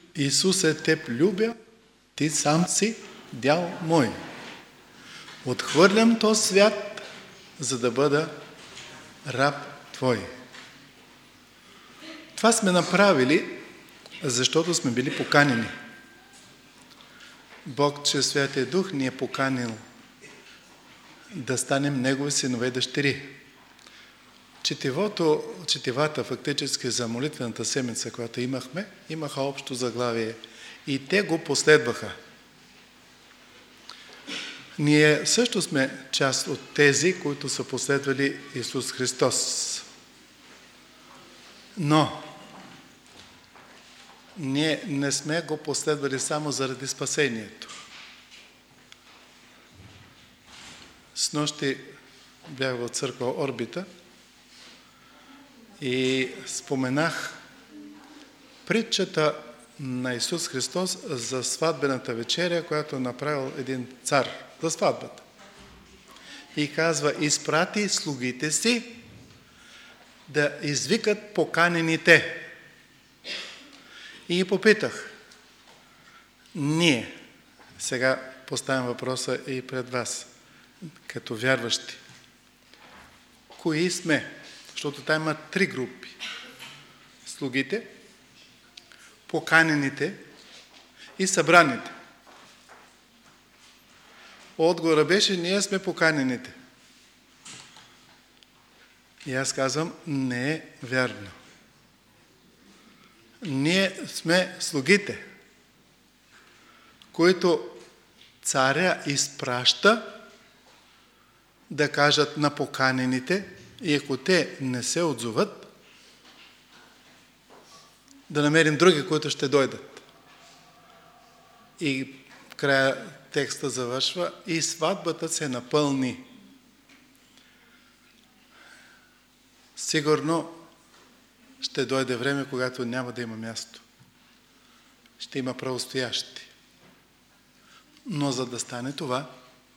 Исусе, Теб любя, Ти сам си дял мой. Отхвърлям този свят, за да бъда раб Твой. Това сме направили, защото сме били поканени. Бог чрез Святия Дух ни е поканил да станем Негови синове и дъщери. Четивата фактически за молитвената седмица, която имаха общо заглавие и те го последваха. Ние също сме част от тези, които са последвали Исус Христос. Но ние не сме го последвали само заради спасението. Снощи бях в църква Орбита и споменах притчата на Исус Христос за сватбената вечеря, която е направил един цар за сватбата. И казва, изпрати слугите си да извикат поканените. И ги попитах, ние, сега поставям въпроса и пред вас, като вярващи, кои сме? Защото там има 3 групи. Слугите, поканените и събраните. Отговора беше, ние сме поканените. И аз казвам, не е вярно. Ние сме слугите, които царя изпраща да кажат на поканените и ако те не се отзоват, да намерим други, които ще дойдат. И в края текста завършва и сватбата се напълни. Сигурно ще дойде време, когато няма да има място. Ще има правостоящи. Но за да стане това,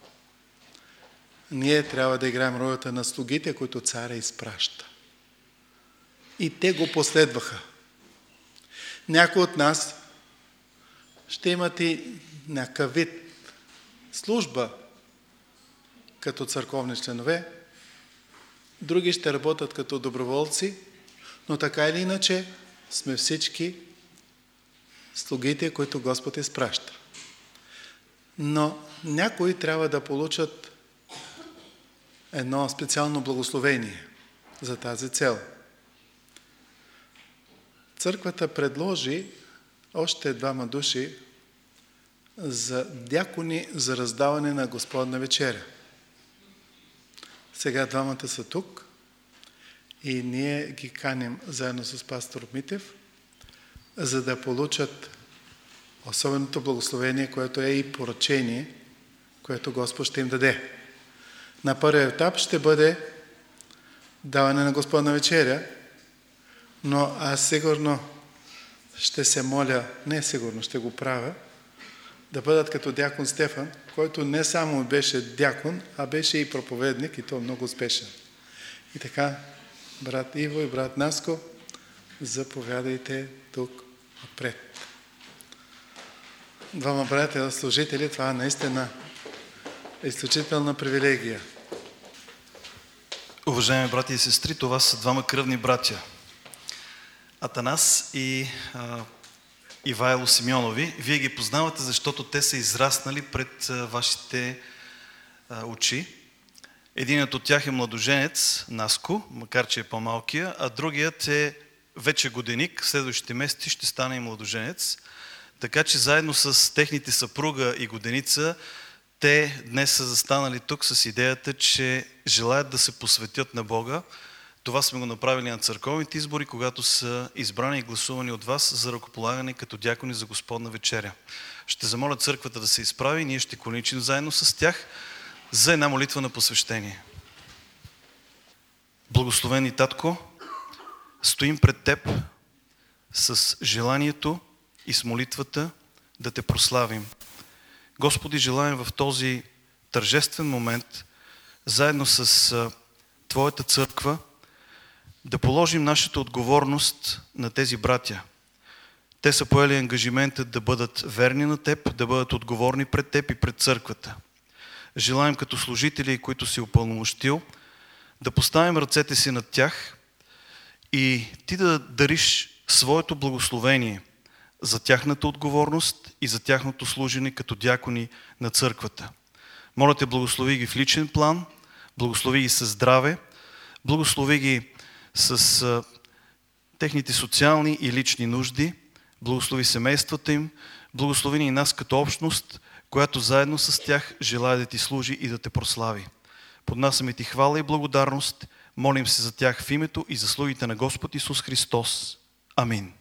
ние трябва да играем ролята на слугите, които царя изпраща. И те го последваха. Някои от нас ще имат и някакъв вид служба като църковни членове, други ще работят като доброволци, но така или иначе сме всички слугите, които Господ изпраща. Но някои трябва да получат едно специално благословение за тази цел. Църквата предложи още 2 души за дякони за раздаване на Господна вечеря. Сега 2 са тук и ние ги каним заедно с пастор Митев, за да получат особеното благословение, което е и поръчение, което Господ ще им даде. На първия етап ще бъде даване на Господна вечеря, но аз сигурно ще се моля, не сигурно, ще го правя, да бъдат като дякон Стефан, който не само беше дякон, а беше и проповедник, и то много успешен. И така, брат Иво и брат Наско, заповядайте тук отпред. 2 братя служители, това наистина е изключителна привилегия. Уважаеми брати и сестри, това са 2 кръвни братя. Атанас и Ивайло Симеонови. Вие ги познавате, защото те са израснали пред вашите очи. Единият от тях е младоженец, Наско, макар че е по-малкия, а другият е вече годеник, в следващите месеци ще стане и младоженец. Така че заедно с техните съпруга и годеница, те днес са застанали тук с идеята, че желаят да се посветят на Бога. Това сме го направили на църковните избори, когато са избрани и гласувани от вас за ръкополагане като дякони за Господна вечеря. Ще замоля църквата да се изправи и ние ще количим заедно с тях за една молитва на посвещение. Благословени Татко, стоим пред Теб с желанието и с молитвата да Те прославим. Господи, желаем в този тържествен момент, заедно с Твоята църква, да положим нашата отговорност на тези братя. Те са поели ангажимента да бъдат верни на теб, да бъдат отговорни пред теб и пред църквата. Желаем като служители, които си упълномощил, да поставим ръцете си над тях и ти да дариш своето благословение за тяхната отговорност и за тяхното служене като дякони на църквата. Моля те, благослови ги в личен план, благослови ги със здраве, благослови ги с техните социални и лични нужди, благослови семействата им, благослови ни и нас като общност, която заедно с тях желая да ти служи и да те прослави. Поднасяме ти хвала и благодарност, молим се за тях в името и заслугите на Господ Исус Христос. Амин.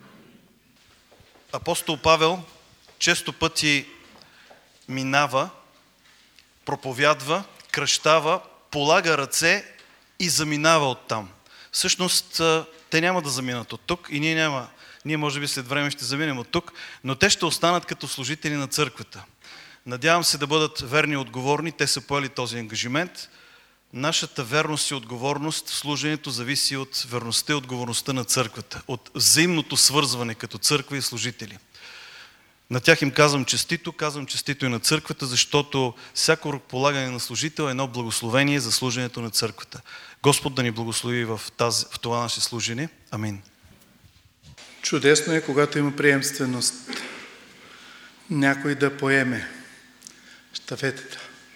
Апостол Павел често пъти минава, проповядва, кръщава, полага ръце и заминава оттам. Всъщност, те няма да заминат от тук и ние може би след време ще заминем от тук, но те ще останат като служители на църквата. Надявам се да бъдат верни и отговорни, те са поели този ангажимент. Нашата верност и отговорност в служението зависи от верността и отговорността на църквата, от взаимното свързване като църква и служители. На тях им казвам честито и на църквата, защото всяко полагане на служител е едно благословение за служението на църквата. Господ да ни благослови в това наше служение. Амин. Чудесно е, когато има приемственост, някой да поеме щафетата.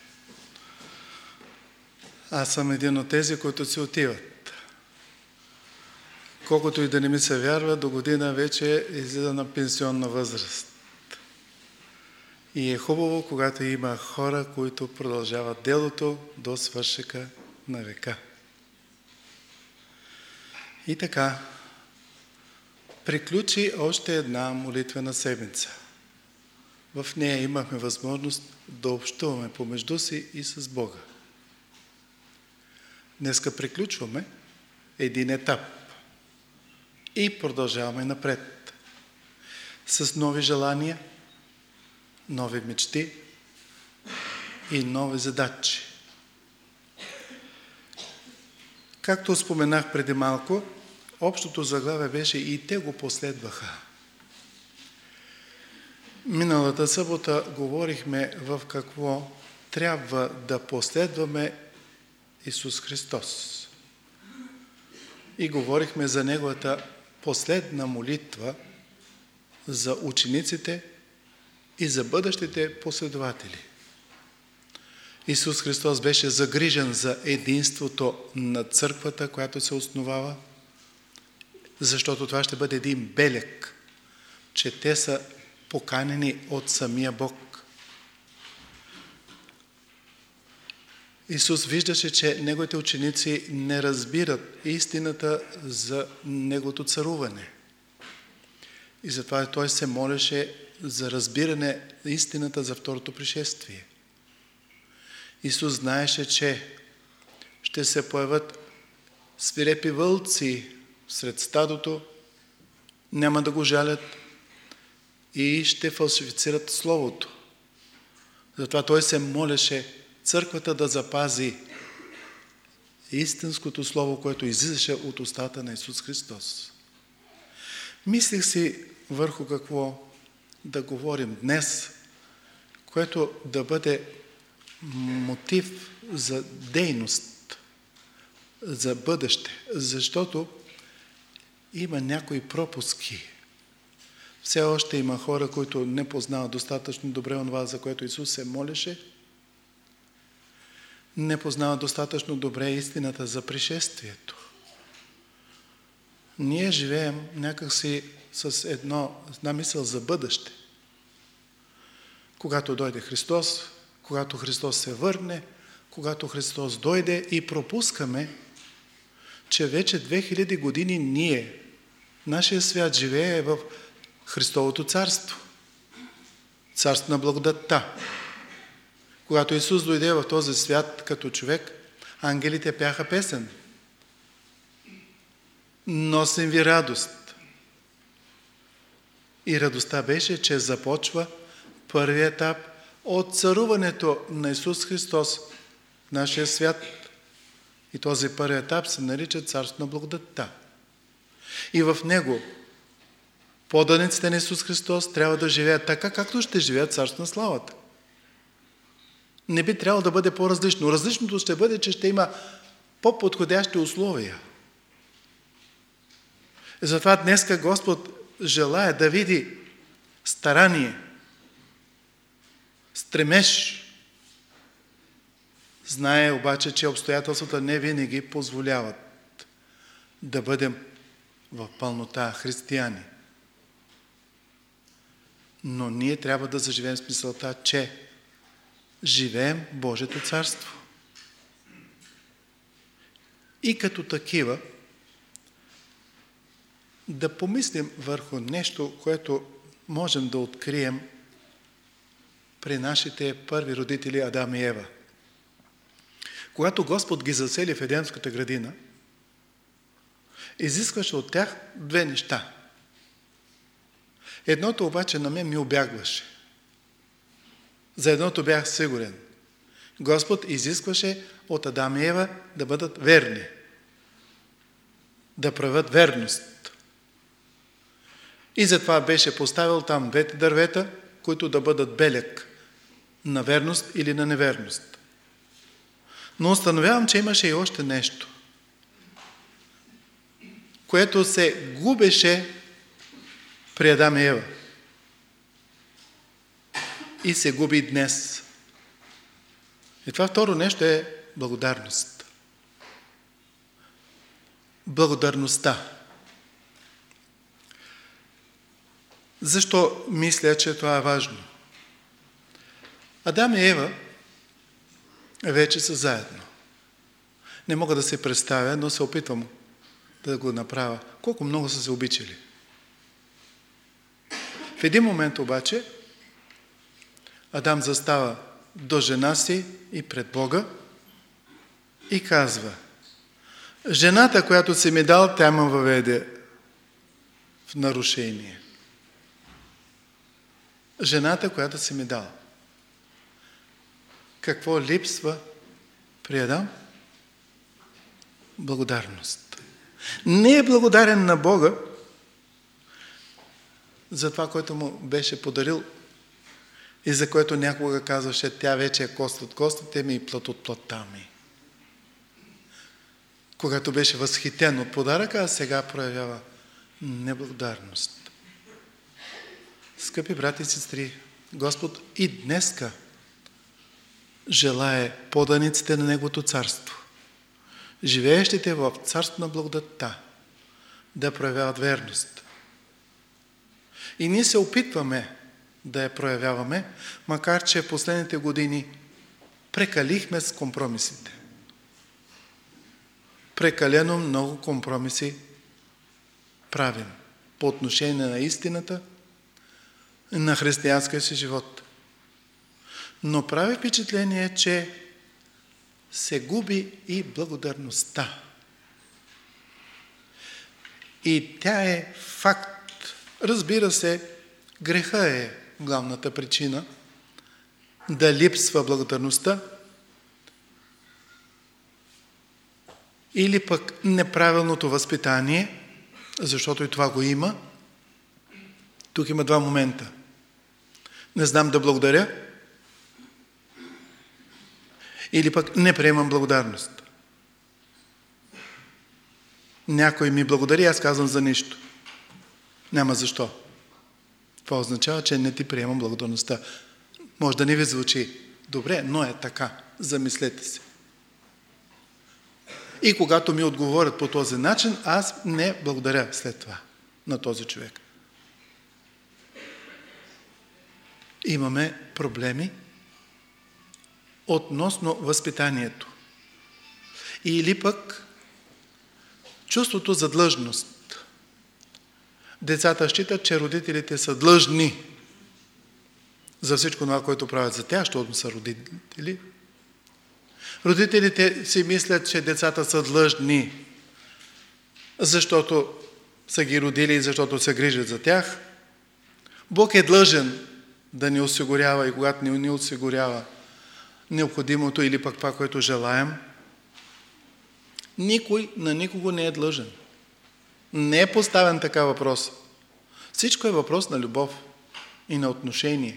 Аз съм един от тези, които си отиват. Колкото и да не ми се вярва, до година вече излиза на пенсионна възраст. И е хубаво, когато има хора, които продължават делото до свършека на века. И така, приключи още една молитвена седмица. В нея имахме възможност да общуваме помежду си и с Бога. Днеска приключваме един етап и продължаваме напред с нови желания, нови мечти и нови задачи. Както споменах преди малко, общото заглавие беше "И те го последваха". Миналата събота говорихме в какво трябва да последваме Исус Христос. И говорихме за Неговата последна молитва за учениците и за бъдещите последователи. Исус Христос беше загрижен за единството на църквата, която се основава, защото това ще бъде един белег, че те са поканени от самия Бог. Исус виждаше, че Неговите ученици не разбират истината за Неговото царуване. И затова Той се молеше за разбиране на истината за второто пришествие. Исус знаеше, че ще се появят свирепи вълци сред стадото, няма да го жалят и ще фалшифицират Словото. Затова Той се молеше църквата да запази истинското Слово, което излизаше от устата на Исус Христос. Мислих си върху какво да говорим днес, което да бъде мотив за дейност, за бъдеще, защото има някои пропуски. Все още има хора, които не познават достатъчно добре онова, за което Исус се молеше, не познават достатъчно добре истината за пришествието. Ние живеем някакси с една мисъл за бъдеще. Когато дойде Христос, когато Христос се върне, когато Христос дойде и пропускаме, че вече 2000 години нашия свят живее в Христовото царство. Царство на благодатта. Когато Исус дойде в този свят като човек, ангелите пяха песен. Носим ви радост. И радостта беше, че започва първият етап от царуването на Исус Христос в нашия свят. И този първи етап се нарича Царство на благодатта. И в него Поданиците на Исус Христос трябва да живеят така, както ще живеят царство на славата. Не би трябвало да бъде по-различно. Различното ще бъде, че ще има по-подходящи условия. И затова днеска Господ желая да види старание, стремеж. Знае обаче, че обстоятелствата не винаги позволяват да бъдем в пълнота християни. Но ние трябва да заживеем с мисълта, че живеем в Божието царство. И като такива да помислим върху нещо, което можем да открием при нашите първи родители Адам и Ева. Когато Господ ги засели в Едемската градина, изискваше от тях две неща. Едното обаче на мен ми убягваше. За едното бях сигурен. Господ изискваше от Адам и Ева да бъдат верни, да правят верност. И затова беше поставил там двете дървета, които да бъдат белег на верност или на неверност. Но установявам, че имаше и още нещо, което се губеше при Адам и Ева. И се губи днес. И това второ нещо е благодарност. Благодарността. Защо мисля, че това е важно? Адам и Ева вече са заедно. Не мога да се представя, но се опитвам да го направя. Колко много са се обичали. В един момент обаче Адам застава до жена си и пред Бога и казва: жената, която си ми дал, тя ме въведе в нарушение. Жената, която си ми дал. Какво липсва при Адам? Благодарност. Не е благодарен на Бога за това, което му беше подарил и за което някога казваше: тя вече е кост от костите ми и плът от плътта ми. Когато беше възхитен от подаръка, а сега проявява неблагодарност. Скъпи брати и сестри, Господ и днеска желае поданиците на Неговото царство, живеещите в царство на благодатта, да проявяват верност. И ние се опитваме да я проявяваме, макар че в последните години прекалихме с компромисите. Прекалено много компромиси правим по отношение на истината, на християнския си живот. Но прави впечатление, че се губи и благодарността. И тя е факт. Разбира се, греха е главната причина да липсва благодарността, или пък неправилното възпитание, защото и това го има. Тук има два момента. Не знам да благодаря, или пък не приемам благодарност. Някой ми благодари, аз казвам за нищо. Няма защо. Това означава, че не ти приемам благодарността. Може да не ви звучи добре, но е така. Замислете се. И когато ми отговорят по този начин, аз не благодаря след това на този човек. Имаме проблеми относно възпитанието. Или пък чувството за длъжност. Децата считат, че родителите са длъжни за всичко това, което правят за тях, защото са родители. Родителите си мислят, че децата са длъжни, защото са ги родили и защото се грижат за тях. Бог е длъжен да ни осигурява и когато ни осигурява необходимото или пък това, което желаем. Никой на никого не е длъжен. Не е поставен така въпрос. Всичко е въпрос на любов и на отношение.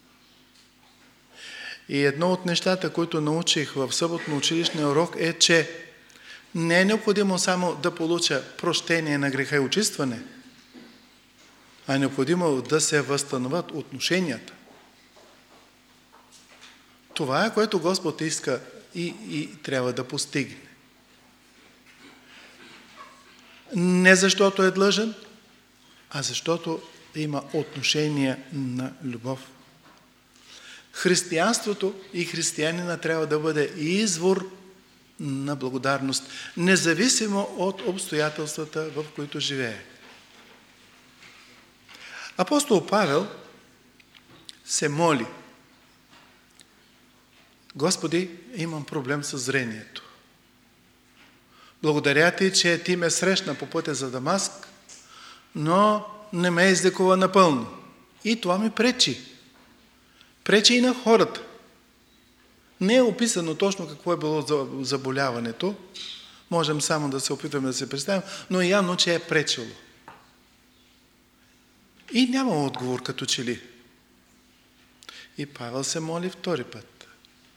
И едно от нещата, които научих в съботно училищния урок е, че не е необходимо само да получа прощение на греха и очистване, а е необходимо да се възстановят отношенията. Това е, което Господ иска и трябва да постигне. Не защото е длъжен, а защото има отношение на любов. Християнството и християнина трябва да бъде извор на благодарност, независимо от обстоятелствата, в които живее. Апостол Павел се моли: Господи, имам проблем с зрението. Благодаря ти, че ти ме срещна по пътя за Дамаск, но не ме излекува напълно. И това ми пречи. Пречи и на хората. Не е описано точно какво е било заболяването. Можем само да се опитваме да се представим, но явно, че е пречило. И няма отговор като че ли. И Павел се моли втори път: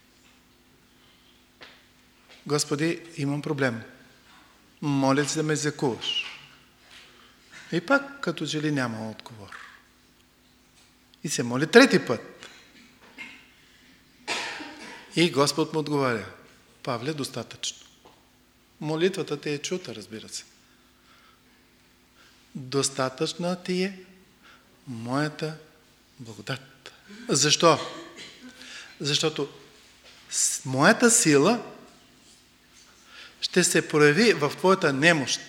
Господи, имам проблем. Моля се да ме излекуваш. И пак като че ли няма отговор. И се моли трети път. И Господ му отговаря: Павле, достатъчно. Молитвата ти е чута, разбира се. Достатъчна ти е моята благодат. Защо? Защото моята сила ще се прояви в твоята немощ.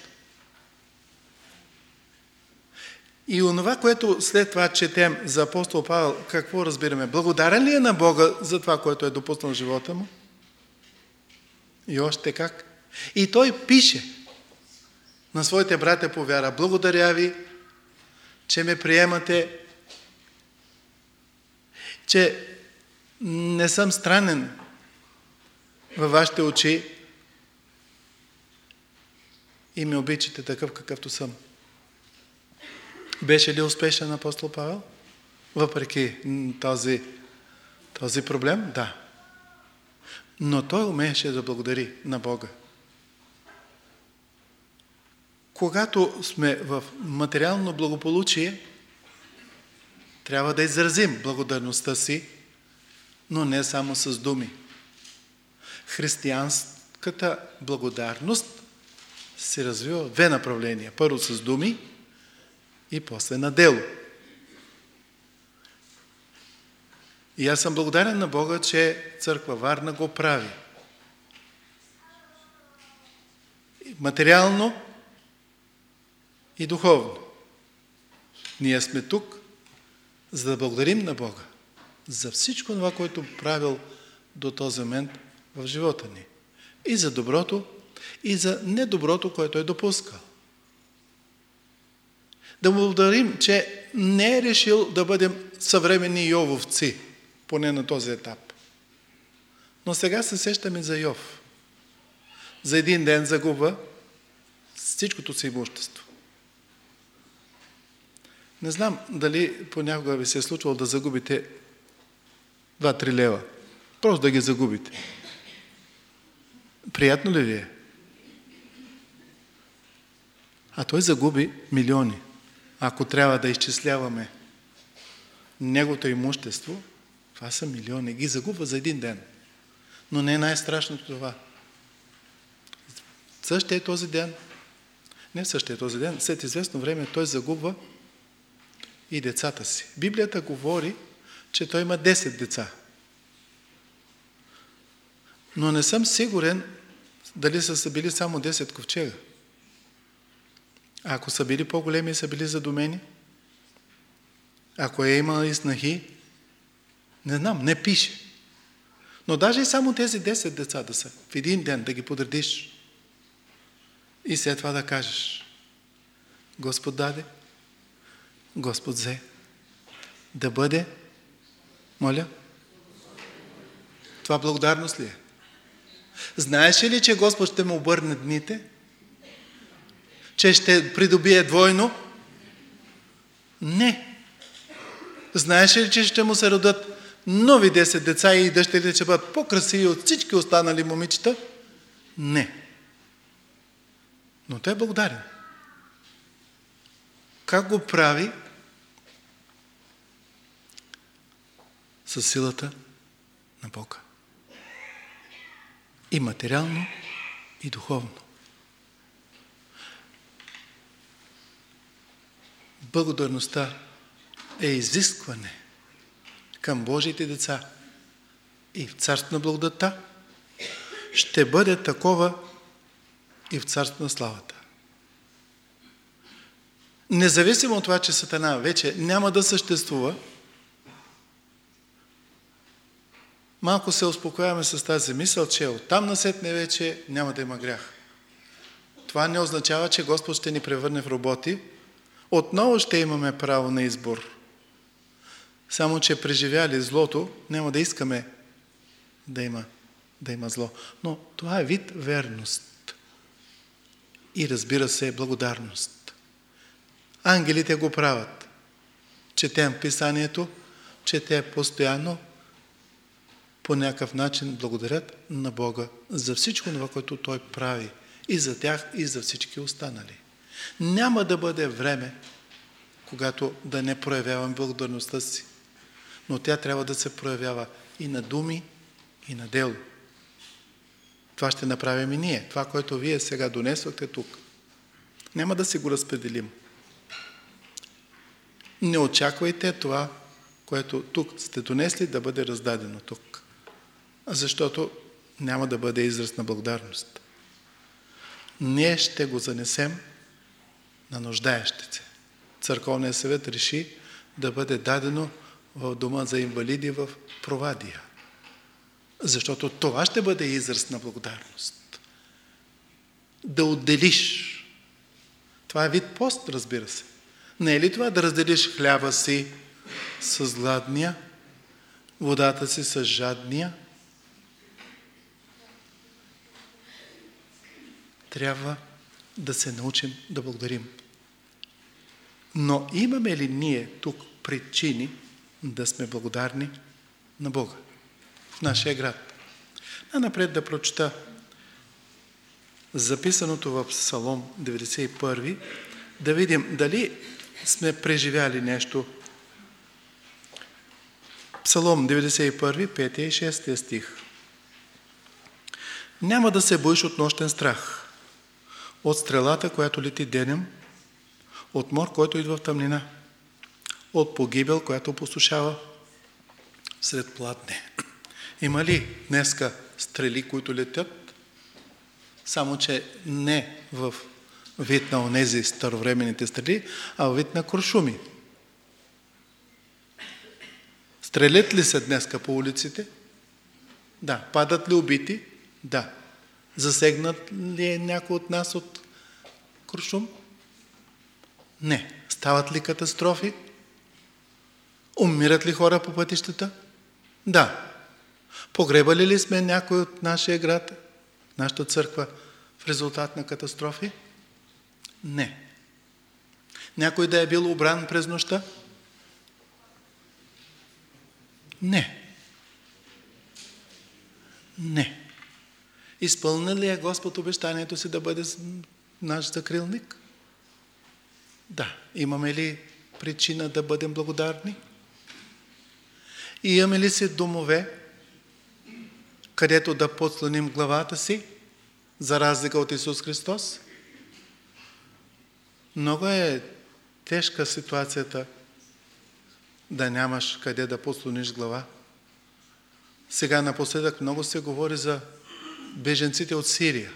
И онова, което след това четем за апостол Павел, какво разбираме? Благодарен ли е на Бога за това, което е допуснал в живота му? И още как? И той пише на своите братя по вяра: благодаря ви, че ме приемате, че не съм странен във вашите очи и ме обичате такъв, какъвто съм. Беше ли успешен апостол Павел? Въпреки този проблем? Да. Но той умееше да благодари на Бога. Когато сме в материално благополучие, трябва да изразим благодарността си, но не само с думи. Християнската благодарност се развива в две направления. Първо с думи и после на дело. И аз съм благодарен на Бога, че църква Варна го прави. Материално и духовно. Ние сме тук, за да благодарим на Бога за всичко това, което правил до този момент в живота ни. И за доброто, и за недоброто, което е допускал. Да му благодарим, че не е решил да бъдем съвременни йововци, поне на този етап. Но сега се сещаме за Йов. За един ден загубва всичкото си имущество. Не знам дали понякога ви се е случвало да загубите 2-3 лева. Просто да ги загубите. Приятно ли ви е? А той загуби милиони. Ако трябва да изчисляваме неговото имущество, това са милиони. Ги загубва за един ден. Но не е най-страшното това. Същия е този ден. Не същия е този ден. След известно време той загубва и децата си. Библията говори, че той има 10 деца. Но не съм сигурен дали са били само 10 ковчега. Ако са били по-големи, са били задумени. Ако е имал и снахи, не знам, не пише. Но даже и само тези 10 деца да са, в един ден да ги подредиш и след това да кажеш: Господ даде, Господ взе. Да бъде, моля, това благодарност ли е? Знаеш ли, че Господ ще му обърне дните? Че ще придобие двойно? Не. Знаеш ли, че ще му се родят нови 10 деца и дъщерите ще бъдат по-красиви от всички останали момичета? Не. Но той е благодарен. Как го прави? Със силата на Бога. И материално, и духовно. Благодарността е изискване към Божиите деца и в царството на благодата ще бъде такова и в царството на славата. Независимо от това, че Сатана вече няма да съществува, малко се успокояваме с тази мисъл, че оттам насетне вече няма да има грях. Това не означава, че Господ ще ни превърне в роботи. Отново ще имаме право на избор. Само, че преживяли злото, няма да искаме да има зло. Но това е вид верност. И разбира се, благодарност. Ангелите го правят. Четем Писанието, че те постоянно по някакъв начин благодарят на Бога за всичко това, което Той прави. И за тях, и за всички останали. Няма да бъде време, когато да не проявявам благодарността си. Но тя трябва да се проявява и на думи, и на дело. Това ще направим и ние. Това, което вие сега донесохте тук. Няма да си го разпределим. Не очаквайте това, което тук сте донесли, да бъде раздадено тук. Защото няма да бъде израз на благодарност. Ние ще го занесем на нуждаещите се. Църковният съвет реши да бъде дадено в дома за инвалиди в Провадия. Защото това ще бъде израз на благодарност. Да отделиш. Това е вид пост, разбира се. Не е ли това да разделиш хляба си с гладния, водата си с жадния? Трябва да се научим да благодарим. Но имаме ли ние тук причини да сме благодарни на Бога в нашия град? Напред да прочета записаното в Псалом 91, да видим дали сме преживяли нещо. Псалом 91, 5 и 6 стих. Няма да се боиш от нощен страх, от стрелата, която лети денем, от мор, който идва в тъмнина, от погибел, която опустошава сред пладне. Има ли днеска стрели, които летят, само че не в вид на онези старовременните стрели, а в вид на куршуми? Стрелят ли се днеска по улиците? Да. Падат ли убити? Да. Засегнат ли е някой от нас от куршум? Не. Стават ли катастрофи? Умират ли хора по пътищата? Да. Погребали ли сме някой от нашия град, нашата църква, в резултат на катастрофи? Не. Някой да е бил обран през нощта? Не. Не. Изпълнил ли е Господ обещанието си да бъде наш закрилник? Да. Имаме ли причина да бъдем благодарни? И имаме ли си домове, където да подслоним главата си, за разлика от Исус Христос? Много е тежка ситуацията да нямаш къде да подслониш глава. Сега напоследък много се говори за беженците от Сирия.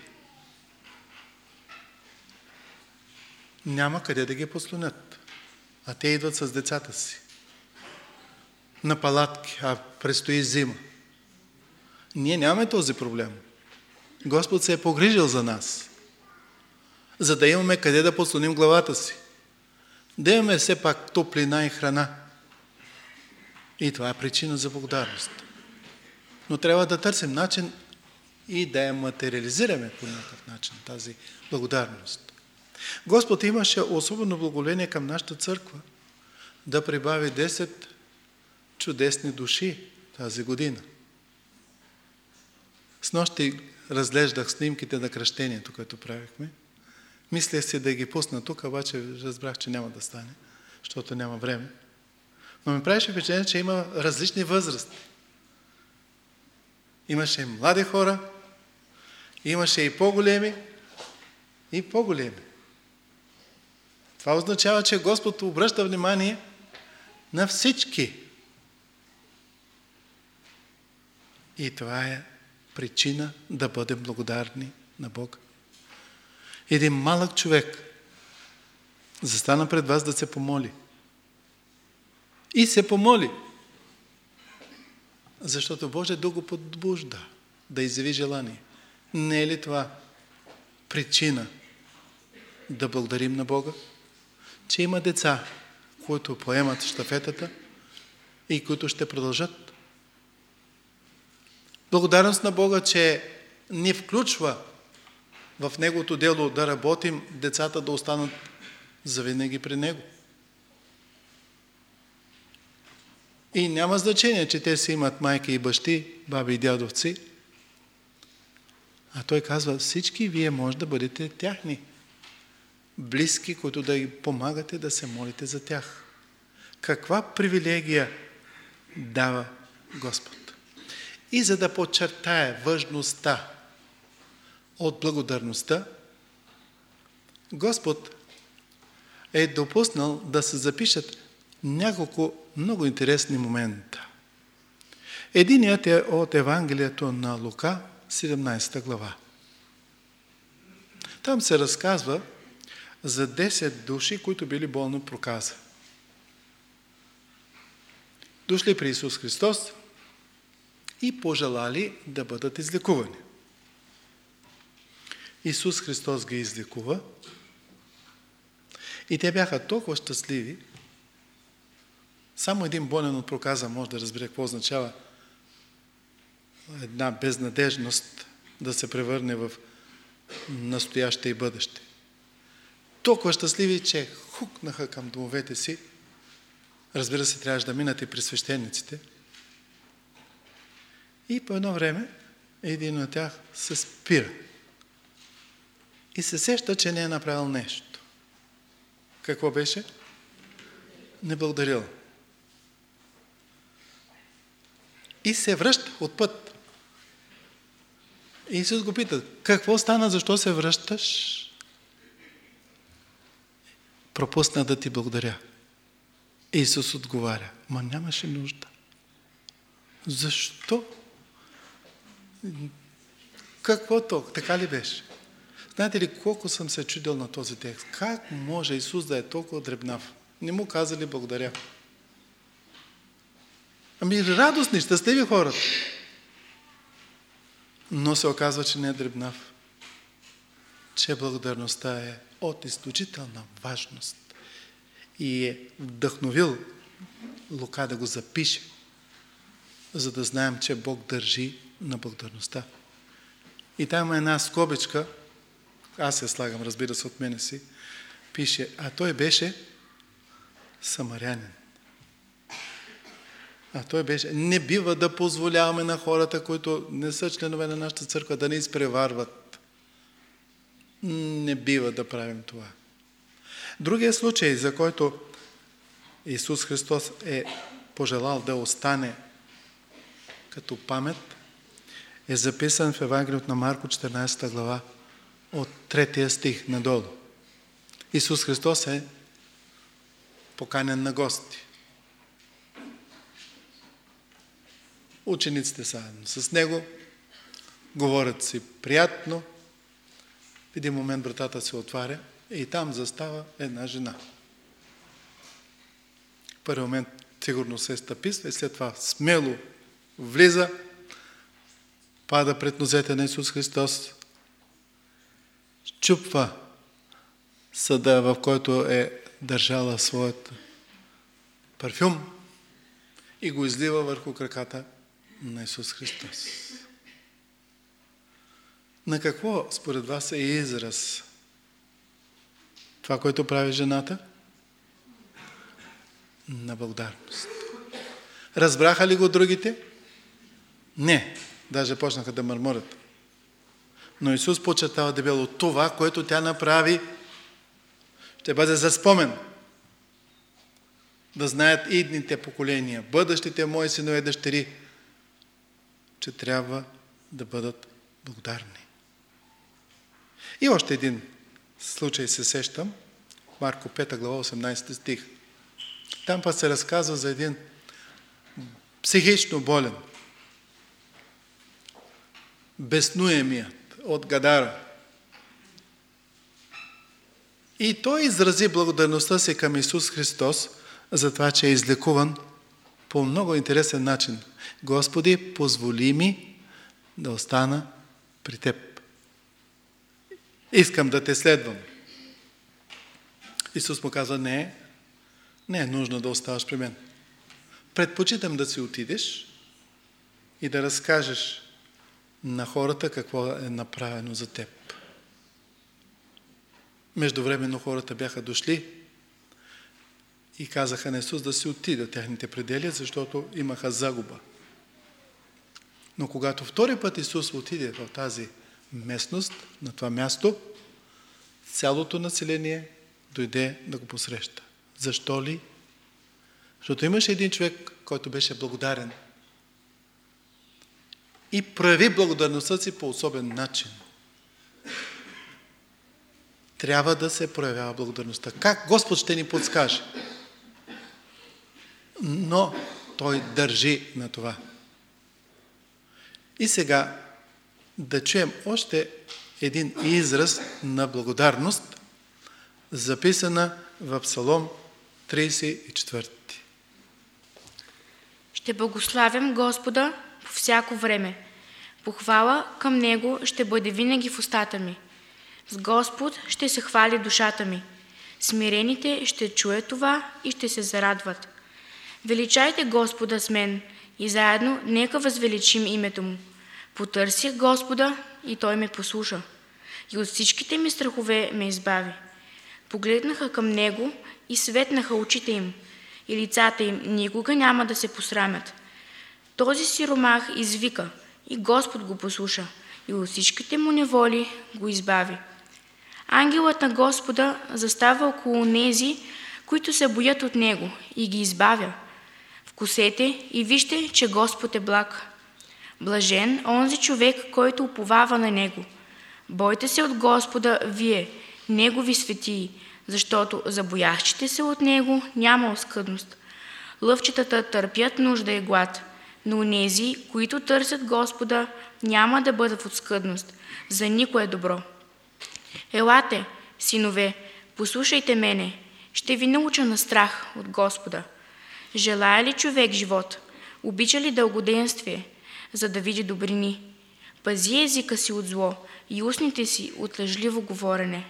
Няма къде да ги подслонят, а те идват с децата си. На палатки, а предстои зима. Ние нямаме този проблем. Господ се е погрижил за нас, за да имаме къде да подслоним главата си. Да имаме все пак топлина и храна. И това е причина за благодарност. Но трябва да търсим начин и да я материализираме по някакъв начин, тази благодарност. Господ имаше особено благоволение към нашата църква, да прибави 10 чудесни души тази година. Снощи разглеждах снимките на кръщението, което правихме. Мислех си да ги пусна тук, обаче разбрах, че няма да стане, защото няма време. Но ми правеше впечатление, че има различни възрасти. Имаше и млади хора, имаше и по-големи, и по-големи. Това означава, че Господ обръща внимание на всички. И това е причина да бъдем благодарни на Бога. Един малък човек застана пред вас да се помоли. И се помоли. Защото Божия дух го подбужда да изяви желание. Не е ли това причина да благодарим на Бога? Че има деца, които поемат щафетата и които ще продължат. Благодарност на Бога, че ни включва в Неговото дело да работим, децата да останат завинаги при Него. И няма значение, че те си имат майки и бащи, баби и дядовци. А Той казва, всички вие може да бъдете тяхни близки, които да ги помагате да се молите за тях. Каква привилегия дава Господ? И за да подчертая важността от благодарността, Господ е допуснал да се запишат няколко много интересни момента. Единият е от Евангелието на Лука, 17 глава. Там се разказва за 10 души, които били болни от проказа. Дошли при Исус Христос и пожелали да бъдат излекувани. Исус Христос ги излекува и те бяха толкова щастливи. Само един болен от проказа може да разбере какво означава една безнадежност да се превърне в настояще и бъдеще. Толкова щастливи, че хукнаха към домовете си. Разбира се, трябваше да минат и при свещениците. И по едно време един от тях се спира. И се сеща, че не е направил нещо. Какво беше? Не благодарил. И се връща от път. И Исус го пита, какво стана, защо се връщаш? Пропусна да ти благодаря. Исус отговаря, ма нямаше нужда. Защо? Какво то? Така ли беше? Знаете ли колко съм се чудил на този текст? Как може Исус да е толкова дребнав? Не му казали благодаря. Ами радостни, щастливи хората. Но се оказва, че не е дребнав. Че благодарността е от изключителна важност. И е вдъхновил Лука да го запише, за да знаем, че Бог държи на благодарността. И там има една скобичка, аз я слагам, разбира се, от мене си, пише, а той беше самарянин. А той беше, не бива да позволяваме на хората, които не са членове на нашата църква, да ни изпреварват. Не бива да правим това. Другия случай, за който Исус Христос е пожелал да остане като памет, е записан в Евангелието на Марко, 14 глава, от 3 стих надолу. Исус Христос е поканен на гости. Учениците са с Него, говорят си приятно. В един момент вратата се отваря и там застава една жена. В първи момент сигурно се стъписва и след това смело влиза, пада пред нозете на Исус Христос, счупва съда, в който е държала своят парфюм и го излива върху краката на Исус Христос. На какво според вас е израз това, което прави жената? на благодарност. Разбраха ли го другите? Не. Даже почнаха да мърморят. Но Исус подчертава дебело: това, което тя направи, ще бъде за спомен. Да знаят идните поколения, бъдещите мои синове и дъщери, че трябва да бъдат благодарни. И още един случай се сещам. Марко 5 глава 18 стих. Там път се разказва за един психично болен, безнуемият от Гадара. И той изрази благодарността си към Исус Христос за това, че е излекуван по много интересен начин. Господи, позволи ми да остана при Теб. Искам да Те следвам. Исус му казва: не е нужно да оставаш при мен. Предпочитам да си отидеш и да разкажеш на хората какво е направено за теб. Междувременно хората бяха дошли и казаха на Исус да си отиде от техните предели, защото имаха загуба. Но когато втори път Исус отиде в тази местност, на това място, цялото население дойде да го посреща. Защо ли? Защото имаше един човек, който беше благодарен и прави благодарността си по особен начин. Трябва да се проявява благодарността. Как? Господ ще ни подскаже. Но Той държи на това. И сега да чуем още един израз на благодарност, записана в Псалом 34. Ще благославям Господа по всяко време. Похвала към Него ще бъде винаги в устата ми. С Господ ще се хвали душата ми. Смирените ще чуят това и ще се зарадват. Величайте Господа с мен и заедно нека възвеличим името Му. Потърсих Господа и Той ме послуша. И от всичките ми страхове ме избави. Погледнаха към Него и светнаха очите им, и лицата им никога няма да се посрамят. Този сиромах извика, и Господ го послуша, и от всичките му неволи го избави. Ангелът на Господа застава около онези, които се боят от Него, и ги избавя. Вкусете и вижте, че Господ е благ. Блажен онзи човек, който уповава на Него. Бойте се от Господа вие, Негови светии, защото за боящите се от Него няма оскъдност. Лъвчетата търпят нужда и глад, но онези, които търсят Господа, няма да бъдат в оскъдност. За никое добро. Елате, синове, послушайте мене, ще ви науча на страх от Господа. Желая ли човек живот? Обича ли дългоденствие, за да види добрини? Пази езика си от зло и устните си от лъжливо говорене.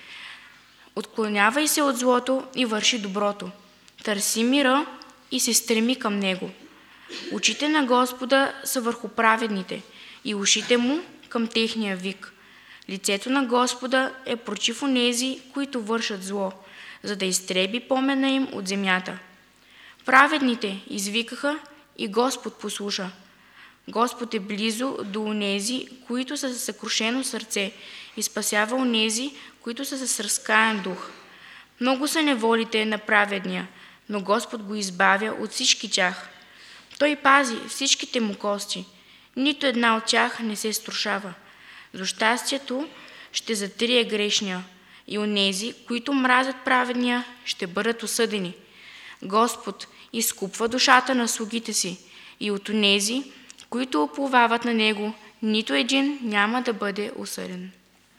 Отклонявай се от злото и върши доброто. Търси мира и се стреми към него. Очите на Господа са върху праведните и ушите му към техния вик. Лицето на Господа е против онези, които вършат зло, за да изтреби помена им от земята. Праведните извикаха и Господ послуша. Господ е близо до онези, които са със съкрушено сърце, и спасява онези, които са с разкаян дух. Много са неволите на праведния, но Господ го избавя от всички тях. Той пази всичките му кости, нито една от тях не се струшава. За щастието ще затрие грешния, и онези, които мразят праведния, ще бъдат осъдени. Господ изкупва душата на слугите си, и от онези, които уповават на Него, нито един няма да бъде осъден.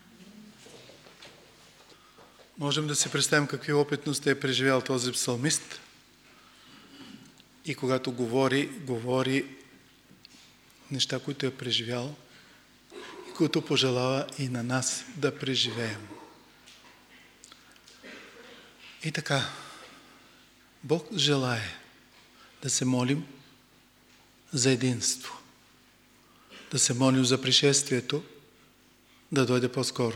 Можем да си представим какви опитности е преживял този псалмист. И когато говори неща, които е преживял и които пожелава и на нас да преживеем. И така, Бог желае да се молим за единство, да се молим за пришествието, да дойде по-скоро.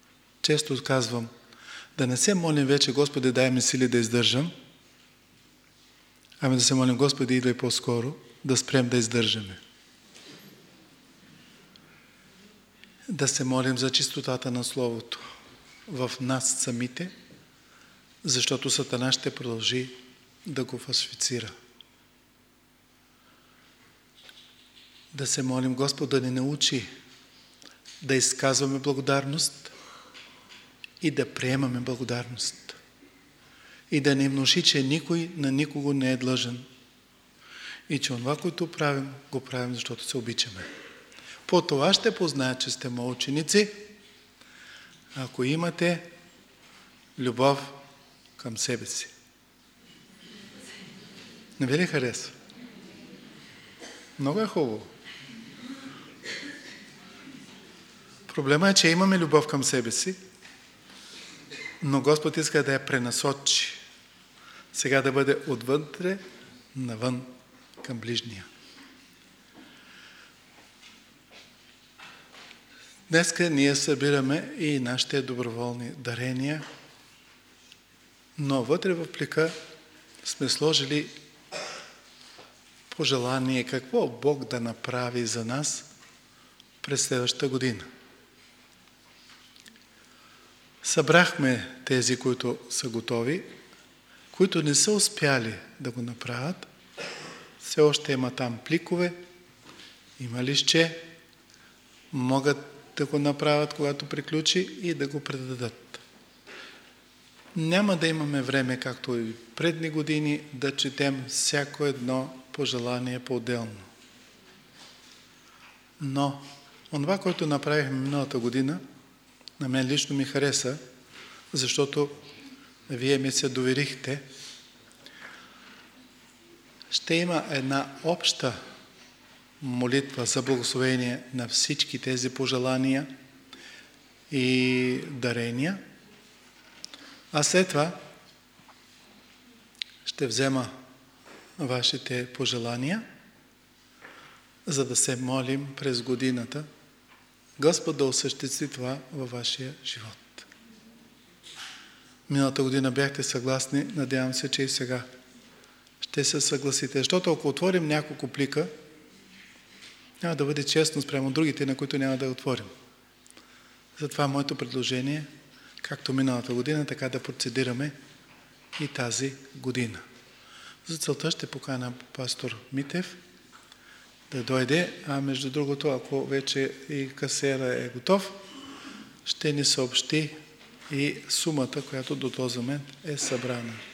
Често казвам, да не се молим вече: Господи, дай ми сили да издържам, Ами да се молим, Господи, идвай по-скоро, да спрем да издържаме. Да се молим за чистотата на Словото в нас самите, защото Сатана ще продължи да го фалшифицира. Да се молим Господ да ни научи да изказваме благодарност и да приемаме благодарност. И да не внуши, че никой на никого не е длъжен. И че това, което правим, го правим, защото се обичаме. По това ще познаят, че сте мои ученици, ако имате любов към себе си. Не ви ли харесва? Много е хубаво. Проблема е, че имаме любов към себе си, но Господ иска да я пренасочи. Сега да бъде отвътре навън към ближния. Днеска ние събираме и нашите доброволни дарения, но вътре в плика сме сложили пожелание какво Бог да направи за нас през следващата година. Събрахме тези, които са готови, които не са успяли да го направят. Все още има там пликове, има листче, могат да го направят, когато приключи и да го предадат. Няма да имаме време, както и предни години, да четем всяко едно пожелание по-отделно. Но онова, което направихме миналата година, на мен лично ми хареса, защото вие ми се доверихте. Ще има една обща молитва за благословение на всички тези пожелания и дарения. А след това ще взема вашите пожелания, за да се молим през годината Господ да осъществи това във вашия живот. Миналата година бяхте съгласни, надявам се, че и сега ще се съгласите. Защото ако отворим няколко плика, няма да бъде честно спрямо другите, на които няма да отворим. Затова моето предложение, както миналата година, така да процедираме и тази година. За целта ще поканя пастор Митев да дойде, а между другото, ако вече и касера е готов, ще ни съобщи и сумата, която до този момент е събрана.